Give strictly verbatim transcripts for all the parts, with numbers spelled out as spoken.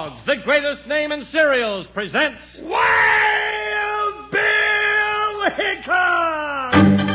Kellogg's, the greatest name in cereals, presents Wild Bill Hickok!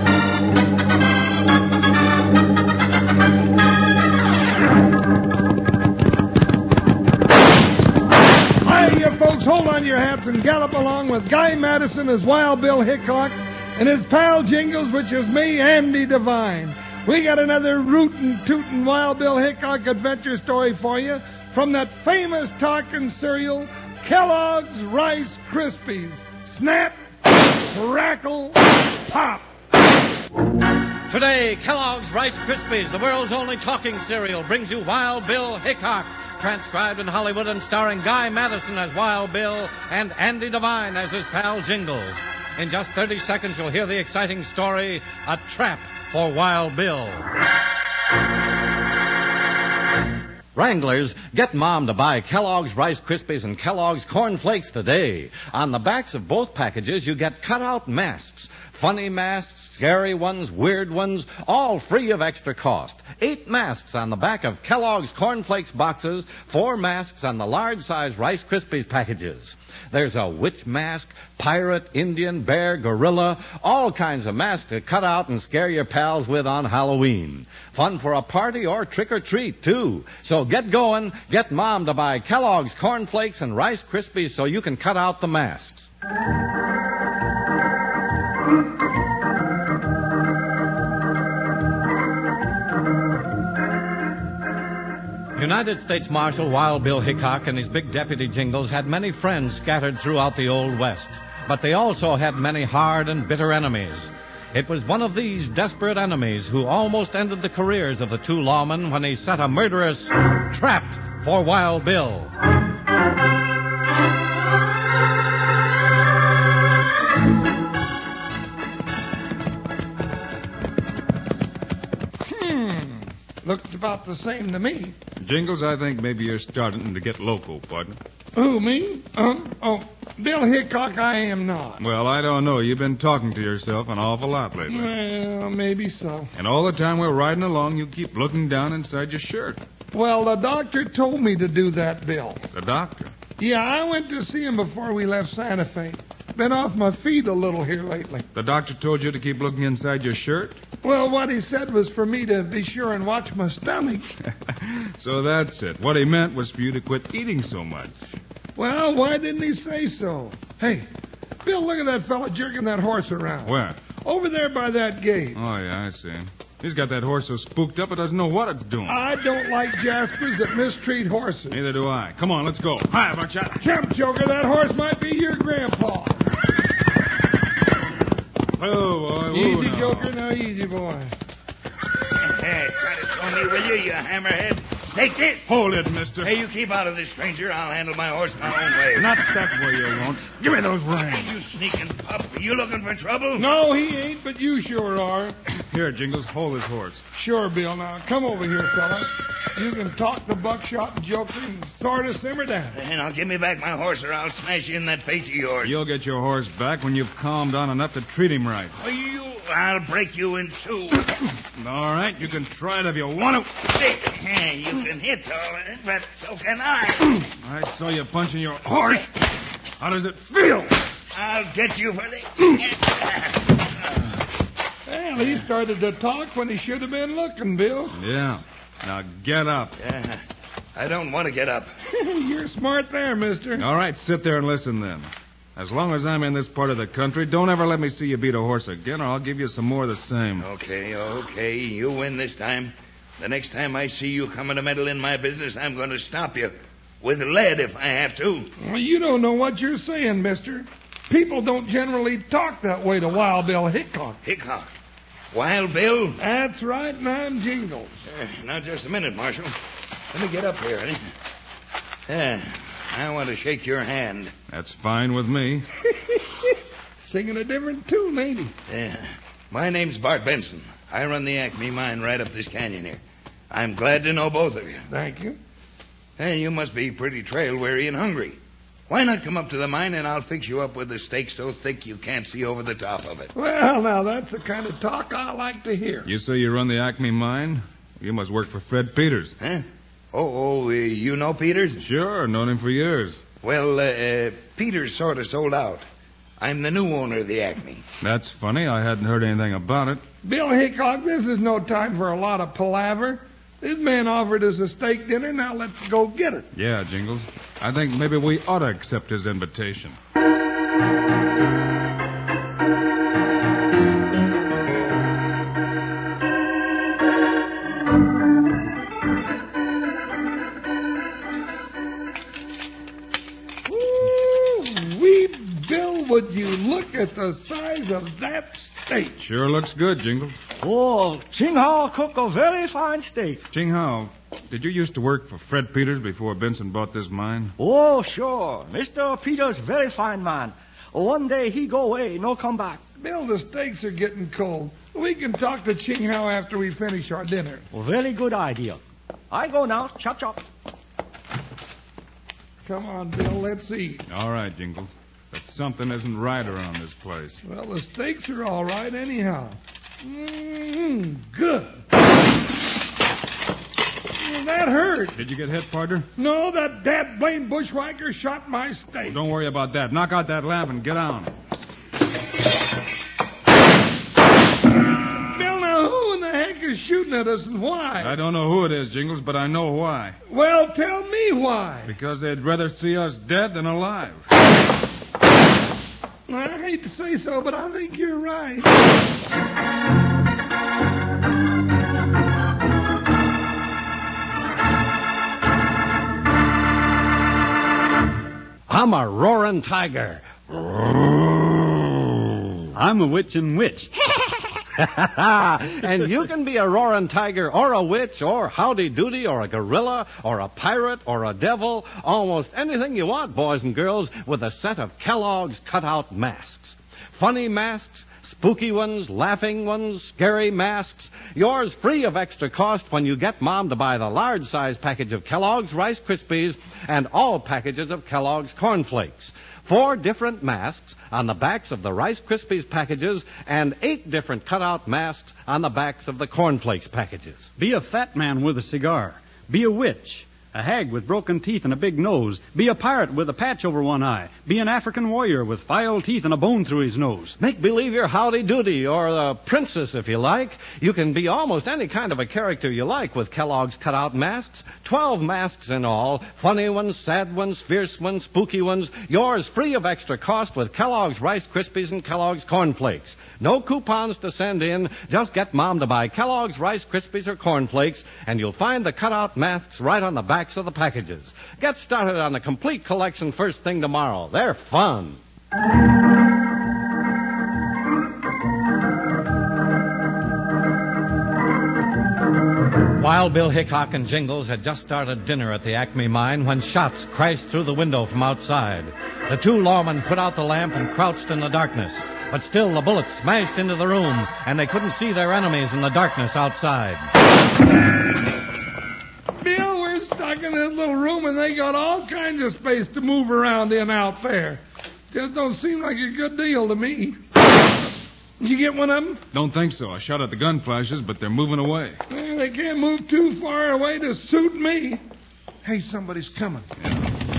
Hi, you folks, hold on your hats and gallop along with Guy Madison as Wild Bill Hickok and his pal Jingles, which is me, Andy Devine. We got another rootin' tootin' Wild Bill Hickok adventure story for you from that famous talking cereal, Kellogg's Rice Krispies. Snap, crackle, pop. Today, Kellogg's Rice Krispies, the world's only talking cereal, brings you Wild Bill Hickok, transcribed in Hollywood and starring Guy Madison as Wild Bill and Andy Devine as his pal Jingles. In just thirty seconds, you'll hear the exciting story, A Trap for Wild Bill. Wranglers, get Mom to buy Kellogg's Rice Krispies and Kellogg's Corn Flakes today. On the backs of both packages, you get cutout masks. Funny masks, scary ones, weird ones, all free of extra cost. Eight masks on the back of Kellogg's Corn Flakes boxes, four masks on the large-size Rice Krispies packages. There's a witch mask, pirate, Indian, bear, gorilla, all kinds of masks to cut out and scare your pals with on Halloween. Fun for a party or trick-or-treat, too. So get going, get Mom to buy Kellogg's Corn Flakes and Rice Krispies so you can cut out the masks. United States Marshal Wild Bill Hickok and his big deputy Jingles had many friends scattered throughout the Old West, but they also had many hard and bitter enemies. It was one of these desperate enemies who almost ended the careers of the two lawmen when he set a murderous trap for Wild Bill. Looks about the same to me. Jingles, I think maybe you're starting to get loco, partner. Who, me? Um, oh, Bill Hickok, I am not. Well, I don't know. You've been talking to yourself an awful lot lately. Well, maybe so. And all the time we're riding along, you keep looking down inside your shirt. Well, the doctor told me to do that, Bill. The doctor? Yeah, I went to see him before we left Santa Fe. Been off my feet a little here lately. The doctor told you to keep looking inside your shirt? Well, what he said was for me to be sure and watch my stomach. So that's it. What he meant was for you to quit eating so much. Well, why didn't he say so? Hey, Bill, look at that fella jerking that horse around. Where? Over there by that gate. Oh, yeah, I see. He's got that horse so spooked up it doesn't know what it's doing. I don't like Jaspers that mistreat horses. Neither do I. Come on, let's go. Hi, Buckshot. Jump, Joker, that horse might be your grandpa. Oh, boy. Easy, now. Joker, now easy, boy. Hey, try to throw me, will you, you hammerhead? Take this. Hold it, mister. Hey, you keep out of this, stranger. I'll handle my horse my own way. Not that way you won't. Give me those reins. You sneaking pup. Are you looking for trouble? No, he ain't, but you sure are. Here, Jingles, hold his horse. Sure, Bill. Now, come over here, fella. You can talk to Buckshot and Joker and sort of simmer down. Hey, now, give me back my horse or I'll smash you in that face of yours. You'll get your horse back when you've calmed down enough to treat him right. Oh, you... I'll break you in two. All right, you can try it if you want to. Hey, you can hit, all right, but so can I. I saw you punching your horse. How does it feel? I'll get you for this. Well, he started to talk when he should have been looking, Bill. Yeah. Now get up. Yeah, I don't want to get up. You're smart there, mister. All right, sit there and listen then. As long as I'm in this part of the country, don't ever let me see you beat a horse again, or I'll give you some more of the same. Okay, okay, you win this time. The next time I see you coming to meddle in my business, I'm going to stop you. With lead if I have to. Well, you don't know what you're saying, mister. People don't generally talk that way to Wild Bill Hickok. Hickok? Wild Bill? That's right, and I'm Jingles. Uh, now, just a minute, Marshal. Let me get up here, eh? Yeah, I want to shake your hand. That's fine with me. Singing a different tune, ain't he? Yeah. My name's Bart Benson. I run the Acme mine right up this canyon here. I'm glad to know both of you. Thank you. Hey, you must be pretty trail-weary and hungry. Why not come up to the mine and I'll fix you up with a steak so thick you can't see over the top of it? Well, now, that's the kind of talk I like to hear. You say you run the Acme mine? You must work for Fred Peters. Huh? Oh, oh, uh, you know Peters? Sure, known him for years. Well, uh, uh, Peters sort of sold out. I'm the new owner of the Acme. That's funny. I hadn't heard anything about it. Bill Hickok, this is no time for a lot of palaver. This man offered us a steak dinner. Now let's go get it. Yeah, Jingles. I think maybe we ought to accept his invitation. Would you look at the size of that steak? Sure looks good, Jingles. Oh, Ching Hao cook a very fine steak. Ching Hao, did you used to work for Fred Peters before Benson bought this mine? Oh, sure. Mister Peters very fine man. One day he go away, no come back. Bill, the steaks are getting cold. We can talk to Ching Hao after we finish our dinner. Oh, very good idea. I go now. Chop, chop. Come on, Bill, let's eat. All right, Jingles. But something isn't right around this place. Well, the steaks are all right anyhow. Mmm, good. Well, that hurt. Did you get hit, partner? No, that dad blame bushwhacker shot my steak. Well, don't worry about that. Knock out that lamp and get on. Bill, now who in the heck is shooting at us and why? I don't know who it is, Jingles, but I know why. Well, tell me why. Because they'd rather see us dead than alive. I hate to say so, but I think you're right. I'm a roaring tiger. I'm a witch and witch. And you can be a roaring tiger or a witch or howdy doody or a gorilla or a pirate or a devil, almost anything you want, boys and girls, with a set of Kellogg's cutout masks. Funny masks, spooky ones, laughing ones, scary masks. Yours free of extra cost when you get Mom to buy the large size package of Kellogg's Rice Krispies and all packages of Kellogg's Corn Flakes. Four different masks on the backs of the Rice Krispies packages and eight different cutout masks on the backs of the Corn Flakes packages. Be a fat man with a cigar. Be a witch. A hag with broken teeth and a big nose. Be a pirate with a patch over one eye. Be an African warrior with filed teeth and a bone through his nose. Make believe you're Howdy Doody or the princess if you like. You can be almost any kind of a character you like with Kellogg's cutout masks. Twelve masks in all. Funny ones, sad ones, fierce ones, spooky ones. Yours free of extra cost with Kellogg's Rice Krispies and Kellogg's Corn Flakes. No coupons to send in. Just get Mom to buy Kellogg's Rice Krispies or Corn Flakes, and you'll find the cutout masks right on the backs of the packages. Get started on the complete collection first thing tomorrow. They're fun. Wild Bill Hickok and Jingles had just started dinner at the Acme mine when shots crashed through the window from outside. The two lawmen put out the lamp and crouched in the darkness. But still the bullets smashed into the room, and they couldn't see their enemies in the darkness outside. Bill, we're stuck in this little room, and they got all kinds of space to move around in out there. Just don't seem like a good deal to me. Did you get one of them? Don't think so. I shot at the gun flashes, but they're moving away. Well, they can't move too far away to suit me. Hey, somebody's coming. Yeah.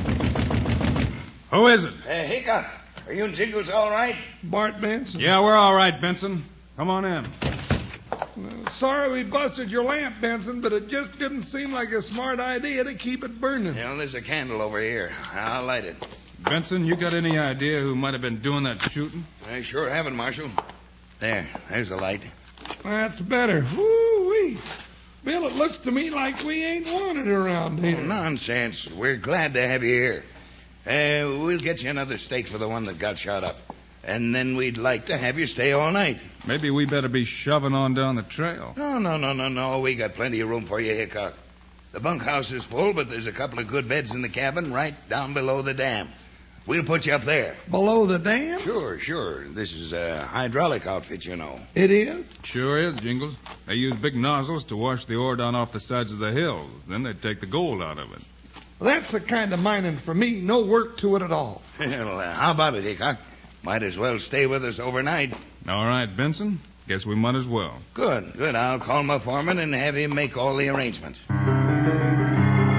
Who is it? Uh, Hickok, are you and Jingles all right? Bart Benson. Yeah, we're all right, Benson. Come on in. Uh, sorry we busted your lamp, Benson, but it just didn't seem like a smart idea to keep it burning. Well, there's a candle over here. I'll light it. Benson, you got any idea who might have been doing that shooting? I sure haven't, Marshal. There, there's the light. That's better. Woo-wee. Bill, it looks to me like we ain't wanted around here. Oh, nonsense. We're glad to have you here. Uh, we'll get you another steak for the one that got shot up. And then we'd like to have you stay all night. Maybe we better be shoving on down the trail. No, no, no, no, no. We got plenty of room for you, Hickok. The bunkhouse is full, but there's a couple of good beds in the cabin right down below the dam. We'll put you up there. Below the dam? Sure, sure. This is a hydraulic outfit, you know. It is? Sure is, Jingles. They use big nozzles to wash the ore down off the sides of the hills. Then they take the gold out of it. Well, that's the kind of mining for me. No work to it at all. Well, uh, how about it, Hickok? Might as well stay with us overnight. All right, Benson. Guess we might as well. Good, good. I'll call my foreman and have him make all the arrangements.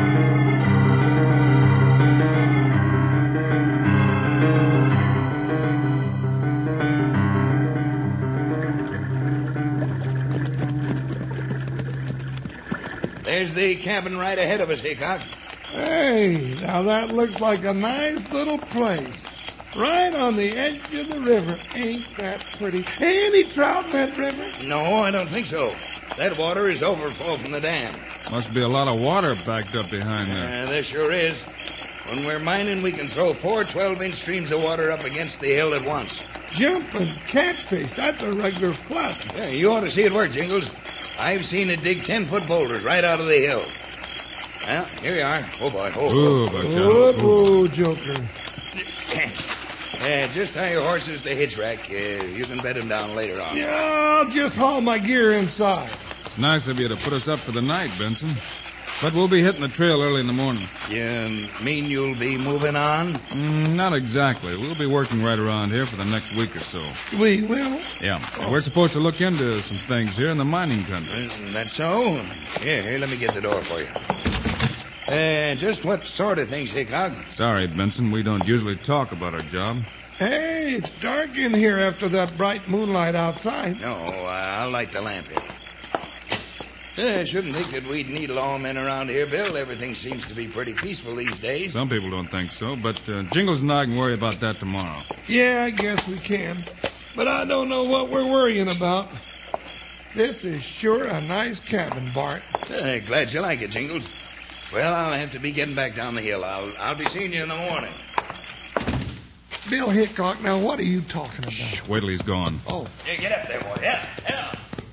the cabin right ahead of us, Hickok. Hey, now that looks like a nice little place. Right on the edge of the river. Ain't that pretty? Any trout in that river? No, I don't think so. That water is overflow from the dam. Must be a lot of water backed up behind there. Uh, there sure is. When we're mining, we can throw four twelve-inch streams of water up against the hill at once. Jumping catfish. That's a regular flood. Yeah, you ought to see it work, Jingles. I've seen it dig ten-foot boulders right out of the hill. Well, here we are. Oh, boy. Oh, Ooh, oh. Buckshot. Oh, Joker. Uh, just tie your horses to hitch rack. Uh, you can bed them down later on. Yeah, I'll just haul my gear inside. It's nice of you to put us up for the night, Benson. But we'll be hitting the trail early in the morning. You mean you'll be moving on? Mm, not exactly. We'll be working right around here for the next week or so. We will? Yeah. Oh. We're supposed to look into some things here in the mining country. Uh, that's so? Here, here, let me get the door for you. Uh, just what sort of things, Hickok? Sorry, Benson. We don't usually talk about our job. Hey, it's dark in here after that bright moonlight outside. No, uh, I'll light the lamp here. Uh, I shouldn't think that we'd need lawmen around here, Bill. Everything seems to be pretty peaceful these days. Some people don't think so, but uh, Jingles and I can worry about that tomorrow. Yeah, I guess we can. But I don't know what we're worrying about. This is sure a nice cabin, Bart. Uh, glad you like it, Jingles. Well, I'll have to be getting back down the hill. I'll I'll be seeing you in the morning. Bill Hickok, now what are you talking about? Shh, wait till he's gone. Oh. Yeah, get up there, boy. Yeah, yeah.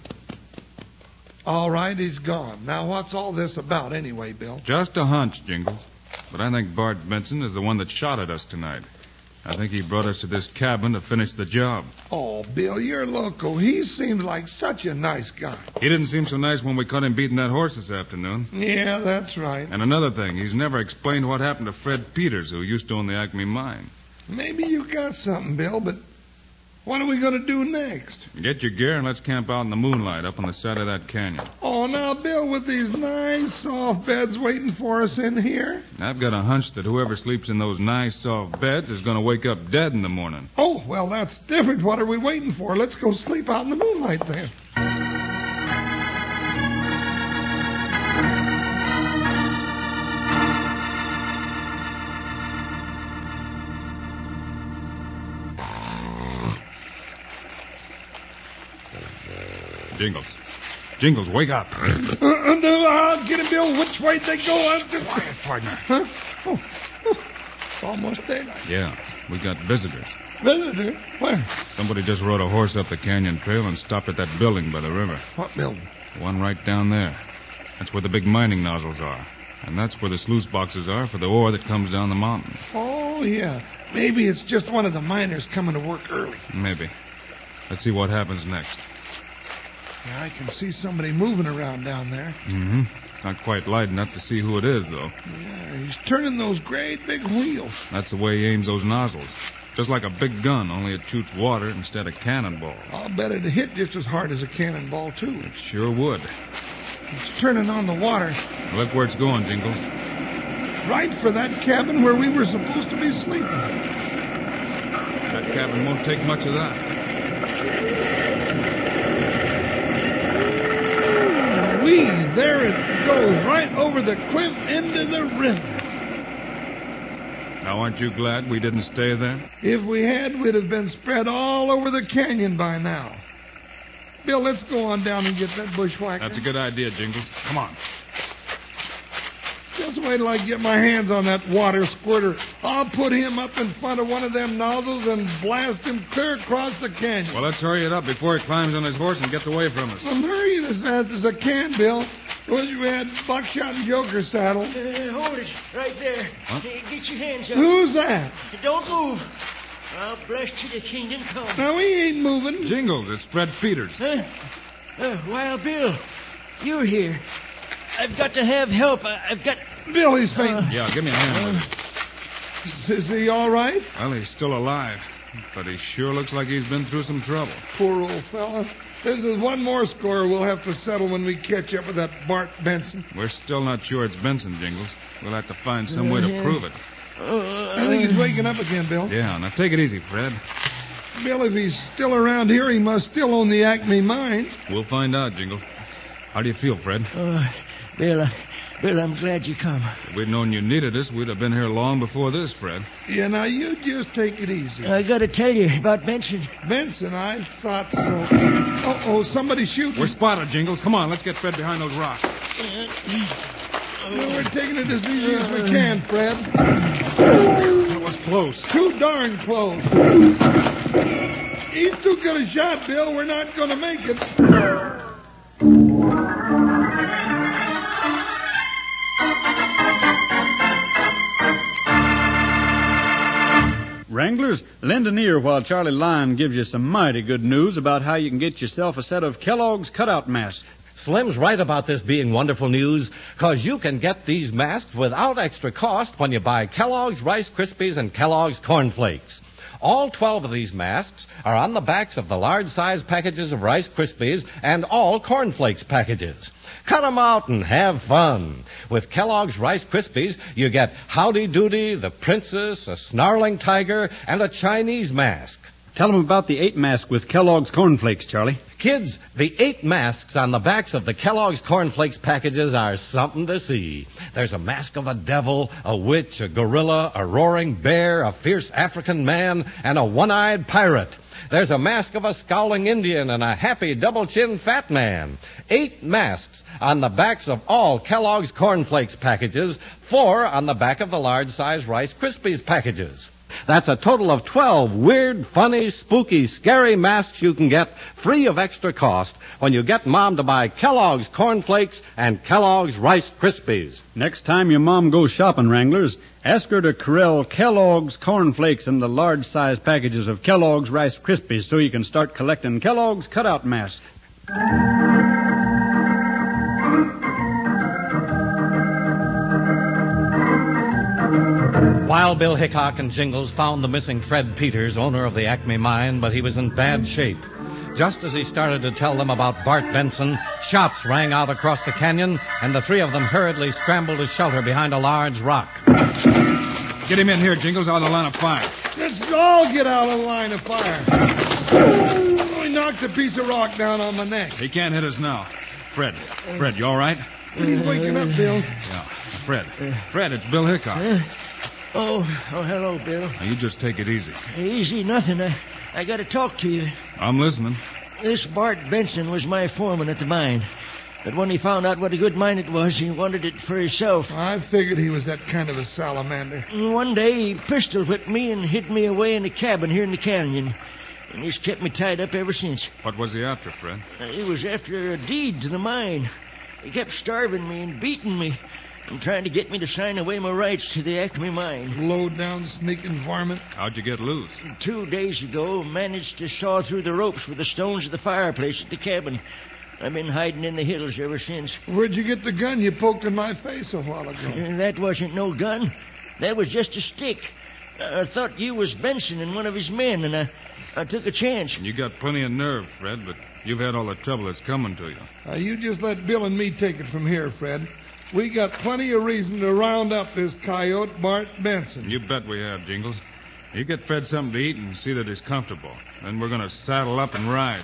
All right, he's gone. Now, what's all this about anyway, Bill? Just a hunch, Jingles. But I think Bart Benson is the one that shot at us tonight. I think he brought us to this cabin to finish the job. Oh, Bill, you're loco. He seems like such a nice guy. He didn't seem so nice when we caught him beating that horse this afternoon. Yeah, that's right. And another thing, he's never explained what happened to Fred Peters, who used to own the Acme mine. Maybe you got something, Bill, but what are we going to do next? Get your gear and let's camp out in the moonlight up on the side of that canyon. Oh, now, Bill, with these nice soft beds waiting for us in here? I've got a hunch that whoever sleeps in those nice soft beds is going to wake up dead in the morning. Oh, well, that's different. What are we waiting for? Let's go sleep out in the moonlight then. Jingles. Jingles, wake up. Uh, uh, I'll get him, Bill. Which way they go? I'm just... Quiet, partner. Huh? Oh, oh, it's almost daylight. Yeah, we got visitors. Visitor? Where? Somebody just rode a horse up the canyon trail and stopped at that building by the river. What building? The one right down there. That's where the big mining nozzles are. And that's where the sluice boxes are for the ore that comes down the mountain. Oh, yeah. Maybe it's just one of the miners coming to work early. Maybe. Let's see what happens next. Yeah, I can see somebody moving around down there. Mm-hmm. Not quite light enough to see who it is, though. Yeah, he's turning those great big wheels. That's the way he aims those nozzles. Just like a big gun, only it shoots water instead of cannonball. I'll bet it'd hit just as hard as a cannonball, too. It sure would. It's turning on the water. Look where it's going, Jingles. Right for that cabin where we were supposed to be sleeping. That cabin won't take much of that. Wee, there it goes, right over the cliff into the river. Now, aren't you glad we didn't stay there? If we had, we'd have been spread all over the canyon by now. Bill, let's go on down and get that bushwhacker. That's a good idea, Jingles. Come on. Just wait till I get my hands on that water squirter. I'll put him up in front of one of them nozzles and blast him clear across the canyon. Well, let's hurry it up before he climbs on his horse and gets away from us. I'm hurrying as fast as I can, Bill. Wish we had Buckshot and Joker saddle. Uh, hold it right there. Huh? Uh, Get your hands up. Who's that? Don't move. I'll blast you to kingdom come. No, he ain't moving. Jingles, it's Fred Peters. Huh? Uh, Wild Bill, you're here. I've got to have help. I, I've got... Bill, he's fainting. Yeah, give me a hand with it. Is he all right? Well, he's still alive, but he sure looks like he's been through some trouble. Poor old fella. This is one more score we'll have to settle when we catch up with that Bart Benson. We're still not sure it's Benson, Jingles. We'll have to find some way to prove it. I think he's waking up again, Bill. Yeah, now take it easy, Fred. Bill, if he's still around here, he must still own the Acme mine. We'll find out, Jingles. How do you feel, Fred? Uh, Bill, uh, Bill, I'm glad you come. If we'd known you needed us, we'd have been here long before this, Fred. Yeah, now you just take it easy. I got to tell you about Benson. Benson, I thought so. Uh-oh, somebody's shooting. We're spotted, Jingles. Come on, let's get Fred behind those rocks. Well, we're taking it as easy as we can, Fred. That was close. Too darn close. He's too good a shot, Bill. We're not going to make it. Wranglers, lend an ear while Charlie Lyon gives you some mighty good news about how you can get yourself a set of Kellogg's cutout masks. Slim's right about this being wonderful news, because you can get these masks without extra cost when you buy Kellogg's Rice Krispies and Kellogg's Corn Flakes. All twelve of these masks are on the backs of the large-size packages of Rice Krispies and all Corn Flakes packages. Cut 'em out and have fun. With Kellogg's Rice Krispies, you get Howdy Doody, the Princess, a Snarling Tiger, and a Chinese mask. Tell them about the eight mask with Kellogg's Corn Flakes, Charlie. Kids, the eight masks on the backs of the Kellogg's Corn Flakes packages are something to see. There's a mask of a devil, a witch, a gorilla, a roaring bear, a fierce African man, and a one-eyed pirate. There's a mask of a scowling Indian and a happy double-chin fat man. Eight masks on the backs of all Kellogg's Corn Flakes packages, four on the back of the large-size Rice Krispies packages. That's a total of twelve weird, funny, spooky, scary masks you can get free of extra cost when you get Mom to buy Kellogg's Corn Flakes and Kellogg's Rice Krispies. Next time your mom goes shopping, Wranglers, ask her to corral Kellogg's Corn Flakes and the large-size packages of Kellogg's Rice Krispies so you can start collecting Kellogg's cutout masks. Wild Bill Hickok and Jingles found the missing Fred Peters, owner of the Acme mine, but he was in bad shape. Just as he started to tell them about Bart Benson, shots rang out across the canyon, and the three of them hurriedly scrambled to shelter behind a large rock. Get him in here, Jingles, out of the line of fire. Let's all get out of the line of fire. Oh, he knocked a piece of rock down on my neck. He can't hit us now. Fred, Fred, you all right? He's waking up, Bill. Yeah, Fred. Fred, it's Bill Hickok. Oh, oh, hello, Bill. Now, you just take it easy. Easy, nothing. I, I got to talk to you. I'm listening. This Bart Benson was my foreman at the mine. But when he found out what a good mine it was, he wanted it for himself. I figured he was that kind of a salamander. And one day, he pistol whipped me and hid me away in a cabin here in the canyon. And he's kept me tied up ever since. What was he after, Fred? Uh, he was after a deed to the mine. He kept starving me and beating me and trying to get me to sign away my rights to the Acme mine. Low-down sneaking varmint. How'd you get loose? Two days ago, managed to saw through the ropes with the stones of the fireplace at the cabin. I've been hiding in the hills ever since. Where'd you get the gun you poked in my face a while ago? Uh, that wasn't no gun. That was just a stick. I thought you was Benson and one of his men, and I, I took a chance. You got plenty of nerve, Fred, but you've had all the trouble that's coming to you. Now, you just let Bill and me take it from here, Fred. We got plenty of reason to round up this coyote, Bart Benson. You bet we have, Jingles. You get Fred something to eat and see that he's comfortable. Then we're going to saddle up and ride.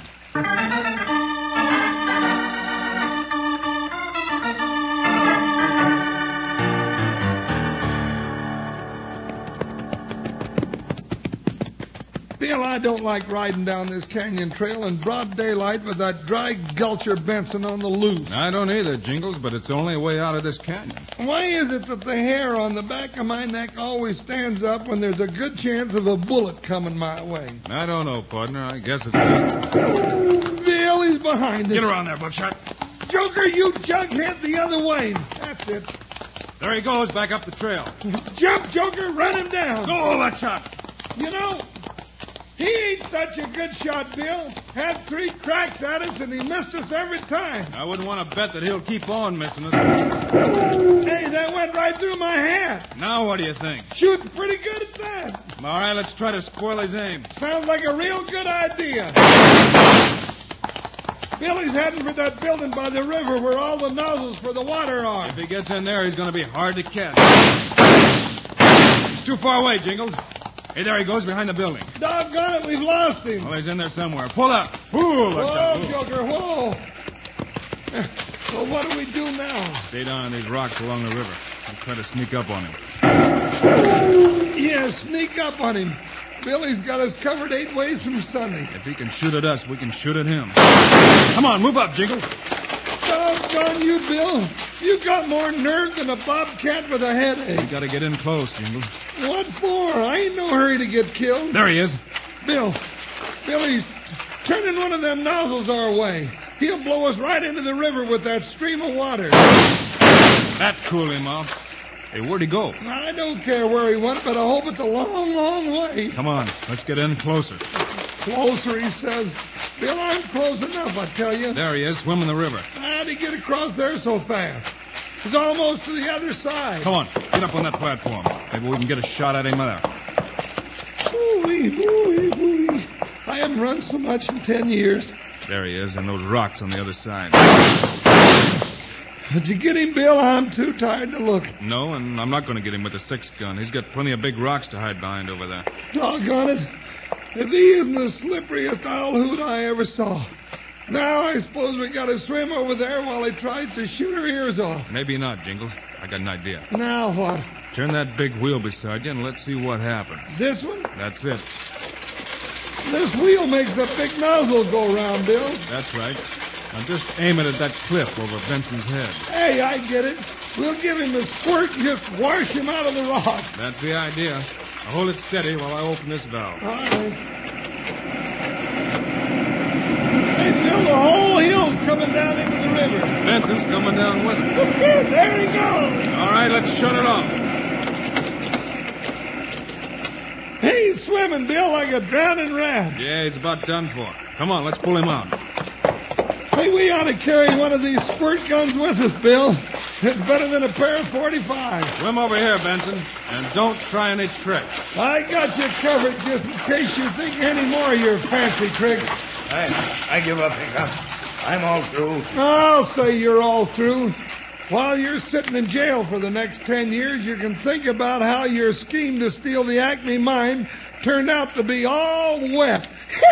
Bill, I don't like riding down this canyon trail in broad daylight with that dry gulcher Benson on the loose. I don't either, Jingles, but it's the only way out of this canyon. Why is it that the hair on the back of my neck always stands up when there's a good chance of a bullet coming my way? I don't know, partner. I guess it's just... Bill, he's behind us. Get around there, Buckshot. Joker, you jughead the other way. That's it. There he goes, back up the trail. Jump, Joker, run him down. Go, Buckshot. You know, he ain't such a good shot, Bill. Had three cracks at us, and he missed us every time. I wouldn't want to bet that he'll keep on missing us. Hey, that went right through my hat. Now what do you think? Shooting pretty good at that. All right, let's try to spoil his aim. Sounds like a real good idea. Billy's heading for that building by the river where all the nozzles for the water are. If he gets in there, he's going to be hard to catch. He's too far away, Jingles. Hey, there he goes behind the building. Doggone it, we've lost him. Well, he's in there somewhere. Pull up. Ooh, Whoa, Joker, whoa. Well, what do we do now? Stay down on these rocks along the river. We'll try to sneak up on him. Yeah, sneak up on him. Billy's got us covered eight ways from Sunday. If he can shoot at us, we can shoot at him. Come on, move up, Jingles. Doggone you, Bill. You got more nerve than a bobcat with a headache. We gotta get in close, Jingles. What for? I ain't no hurry to get killed. There he is. Bill, Billy's turning one of them nozzles our way. He'll blow us right into the river with that stream of water. That cooled him off. Hey, where'd he go? I don't care where he went, but I hope it's a long, long way. Come on, let's get in closer. Closer, he says. Bill, I'm close enough, I tell you. There he is, swimming the river. How'd he get across there so fast? He's almost to the other side. Come on, get up on that platform. Maybe we can get a shot at him there. Ooh-wee, ooh-wee, ooh-wee. I haven't run so much in ten years. There he is, and those rocks on the other side. Did you get him, Bill? I'm too tired to look. No, and I'm not going to get him with a six-gun. He's got plenty of big rocks to hide behind over there. Doggone it. If he isn't the slipperiest owl hoot I ever saw. Now I suppose we got to swim over there while he tries to shoot her ears off. Maybe not, Jingles. I got an idea. Now what? Turn that big wheel beside you and let's see what happens. This one? That's it. This wheel makes the big nozzle go round, Bill. That's right. Now just aim it at that cliff over Benson's head. Hey, I get it. We'll give him a squirt and just wash him out of the rocks. That's the idea. Now hold it steady while I open this valve. All right. Hey, Bill, the whole hill's coming down into the river. Benson's coming down with it. There he goes. All right, let's shut it off. Hey, he's swimming, Bill, like a drowning rat. Yeah, he's about done for. Come on, let's pull him out. Hey, we ought to carry one of these squirt guns with us, Bill. It's better than a pair of forty-fives. Swim over here, Benson, and don't try any tricks. I got you covered just in case you think any more of your fancy tricks. I, I give up, Hickok. I'm all through. I'll say you're all through. While you're sitting in jail for the next ten years, you can think about how your scheme to steal the Acme mine turned out to be all wet.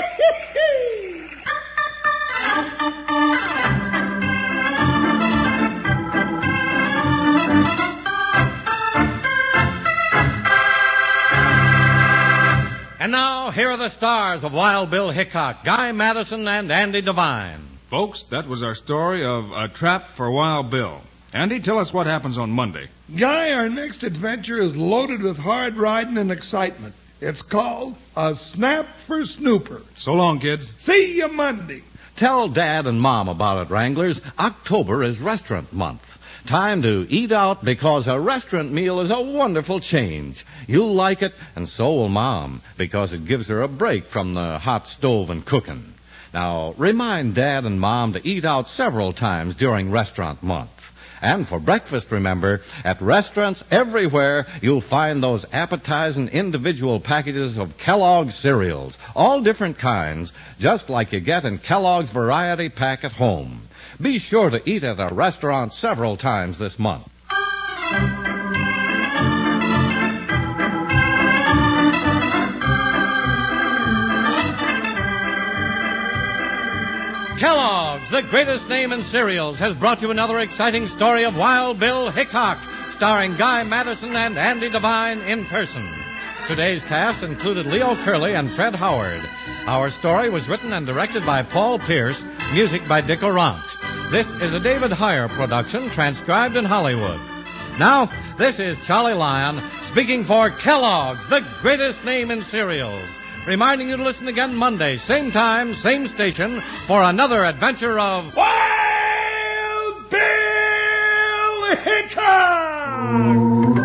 And now, here are the stars of Wild Bill Hickok, Guy Madison, and Andy Devine. Folks, that was our story of A Trap for Wild Bill. Andy, tell us what happens on Monday. Guy, our next adventure is loaded with hard riding and excitement. It's called A Snap for Snooper. So long, kids. See you Monday. Tell Dad and Mom about it, Wranglers. October is restaurant month. Time to eat out because a restaurant meal is a wonderful change. You'll like it, and so will Mom, because it gives her a break from the hot stove and cooking. Now, remind Dad and Mom to eat out several times during restaurant month. And for breakfast, remember, at restaurants everywhere, you'll find those appetizing individual packages of Kellogg's cereals, all different kinds, just like you get in Kellogg's Variety Pack at home. Be sure to eat at a restaurant several times this month. Kellogg's, the greatest name in cereals, has brought you another exciting story of Wild Bill Hickok, starring Guy Madison and Andy Devine in person. Today's cast included Leo Curley and Fred Howard. Our story was written and directed by Paul Pierce, music by Dick Orant. This is a David Heyer production, transcribed in Hollywood. Now, this is Charlie Lyon speaking for Kellogg's, the greatest name in cereals, reminding you to listen again Monday, same time, same station, for another adventure of Wild Bill Hickok!